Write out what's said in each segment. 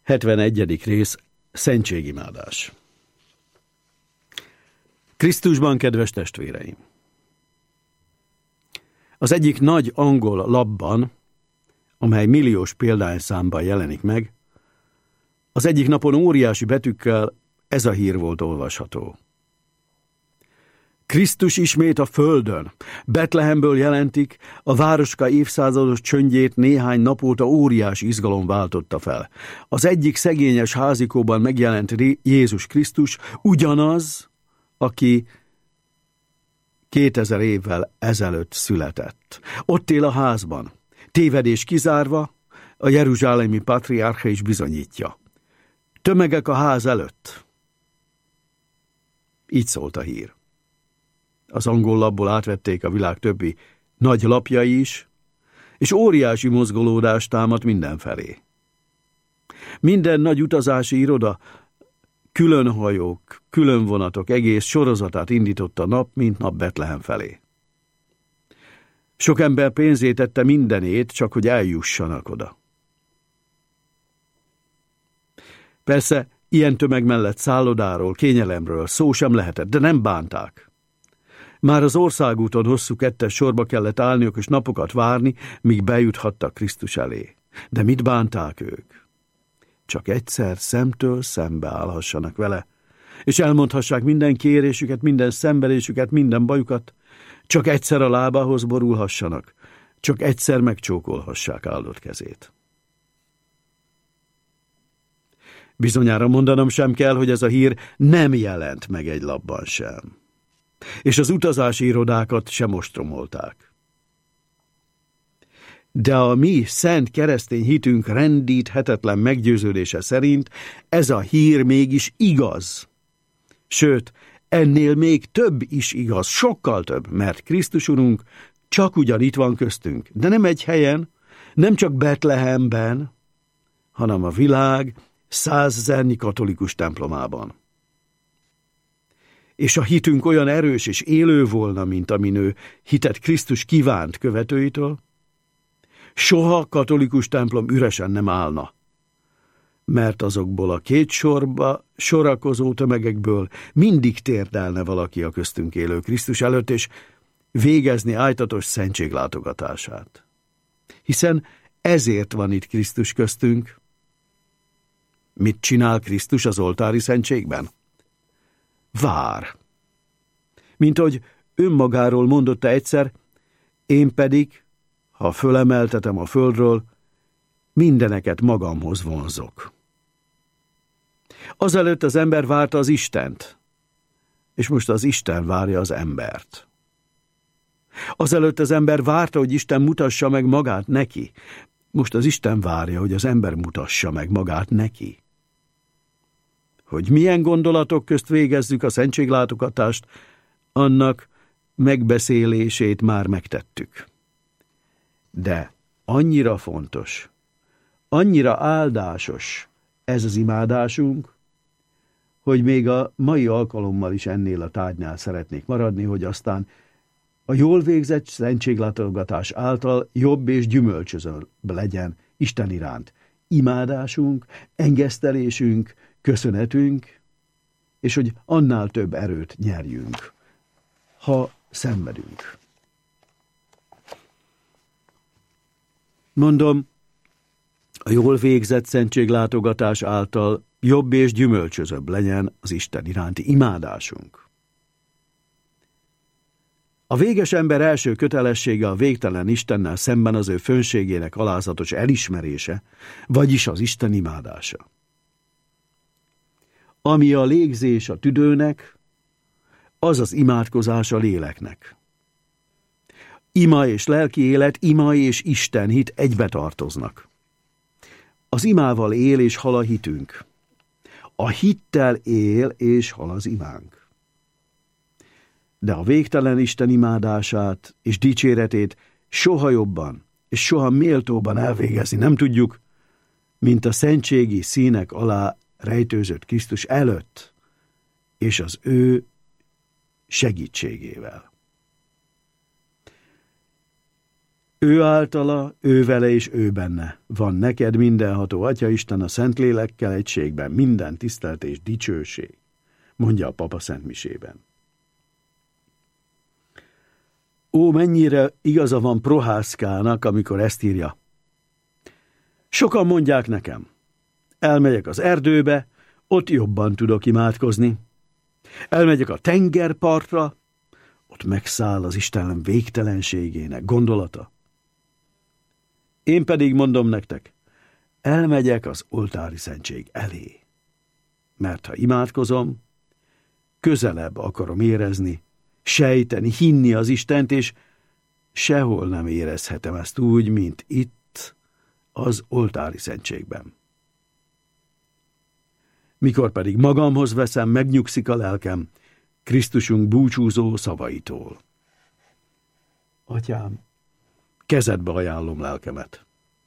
71. rész. Szentségimádás. Krisztusban, kedves testvéreim! Az egyik nagy angol lapban, amely milliós példányszámban jelenik meg, az egyik napon óriási betűkkel ez a hír volt olvasható. Krisztus ismét a földön. Betlehemből jelentik, a városka évszázados csöndjét néhány nap óta óriási izgalom váltotta fel. Az egyik szegényes házikóban megjelent Jézus Krisztus, ugyanaz, aki 2000 évvel ezelőtt született. Ott él a házban. Tévedés kizárva, a jeruzsálemi patriárcha is bizonyítja. Tömegek a ház előtt. Így szólt a hír. Az angol lapból átvették a világ többi nagy lapjai is, és óriási mozgolódást támadt mindenfelé. Minden nagy utazási iroda, külön hajók, külön vonatok egész sorozatát indította nap, mint nap Betlehem felé. Sok ember pénzét tette mindenét, csak hogy eljussanak oda. Persze, ilyen tömeg mellett szállodáról, kényelemről szó sem lehetett, de nem bánták. Már az országúton hosszú kettes sorba kellett állniuk, és napokat várni, míg bejuthattak Krisztus elé. De mit bánták ők? Csak egyszer szemtől szembe állhassanak vele, és elmondhassák minden kérésüket, minden szenvedésüket, minden bajukat, csak egyszer a lábához borulhassanak, csak egyszer megcsókolhassák áldott kezét. Bizonyára mondanom sem kell, hogy ez a hír nem jelent meg egy lapban sem. És az utazási irodákat sem ostromolták. De a mi szent keresztény hitünk rendíthetetlen meggyőződése szerint ez a hír mégis igaz. Sőt, ennél még több is igaz, sokkal több, mert Krisztus Urunk csak ugyan itt van köztünk, de nem egy helyen, nem csak Betlehemben, hanem a világ 100 000 katolikus templomában. És a hitünk olyan erős és élő volna, mint amin ő hitet Krisztus kívánt követőitől, soha katolikus templom üresen nem állna, mert azokból a két sorba sorakozó tömegekből mindig térdelne valaki a köztünk élő Krisztus előtt, és végezni ájtatos szentséglátogatását. Hiszen ezért van itt Krisztus köztünk. Mit csinál Krisztus az oltári szentségben? Vár. Mint hogy önmagáról mondotta egyszer, én pedig, ha fölemeltetem a földről, mindeneket magamhoz vonzok. Azelőtt az ember várta az Istent, és most az Isten várja az embert. Azelőtt az ember várta, hogy Isten mutassa meg magát neki, most az Isten várja, hogy az ember mutassa meg magát neki. Hogy milyen gondolatok közt végezzük a szentséglátogatást, annak megbeszélését már megtettük. De annyira fontos, annyira áldásos ez az imádásunk, hogy még a mai alkalommal is ennél a tárgynál szeretnék maradni, hogy aztán a jól végzett szentséglátogatás által jobb és gyümölcsözőbb legyen Isten iránt imádásunk, engesztelésünk, köszönetünk, és hogy annál több erőt nyerjünk, ha szenvedünk. Mondom, a jól végzett szentséglátogatás által jobb és gyümölcsözőbb legyen az Isten iránti imádásunk. A véges ember első kötelessége a végtelen Istennel szemben az ő fönségének alázatos elismerése, vagyis az Isten imádása. Ami a légzés a tüdőnek, az az imádkozás a léleknek. Ima és lelki élet, ima és Isten hit egybe tartoznak. Az imával él és hal a hitünk. A hittel él és hal az imánk. De a végtelen Isten imádását és dicséretét soha jobban és soha méltóban elvégezni nem tudjuk, mint a szentségi színek alá rejtőzött Krisztus előtt és az ő segítségével. Ő általa, ő vele és ő benne van neked mindenható Atyaisten a Szentlélekkel egységben minden tisztelt és dicsőség, mondja a papa szentmisében. Ó, mennyire igaza van Prohászkának, amikor ezt írja. Sokan mondják nekem, elmegyek az erdőbe, ott jobban tudok imádkozni. Elmegyek a tengerpartra, ott megszáll az Isten végtelenségének gondolata. Én pedig mondom nektek, elmegyek az oltári szentség elé. Mert ha imádkozom, közelebb akarom érezni, sejteni, hinni az Istent, és sehol nem érezhetem ezt úgy, mint itt, az oltári szentségben. Mikor pedig magamhoz veszem, megnyugszik a lelkem Krisztusunk búcsúzó szavaitól. Atyám, kezedbe ajánlom lelkemet.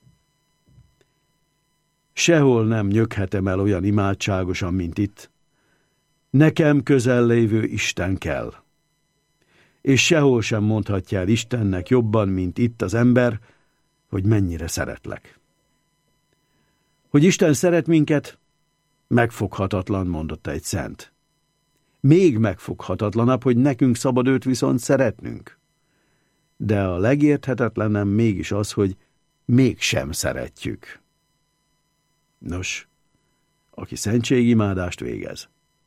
Sehol nem nyöghetem el olyan imádságosan, mint itt. Nekem közel lévő Isten kell. És sehol sem mondhatja el Istennek jobban, mint itt az ember, hogy mennyire szeretlek. Hogy Isten szeret minket, megfoghatatlan, mondotta egy szent. Még megfoghatatlanabb, hogy nekünk szabad őt viszont szeretnünk. De a legérthetetlenem mégis az, hogy mégsem szeretjük. Nos, aki szentségimádást végez,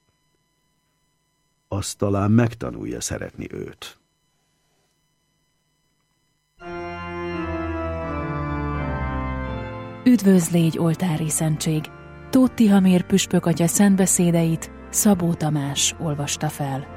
az talán megtanulja szeretni őt. Üdvözl légy, oltári szentség! Tóth Tihamér püspök atya szentbeszédeit Szabó Tamás olvasta fel.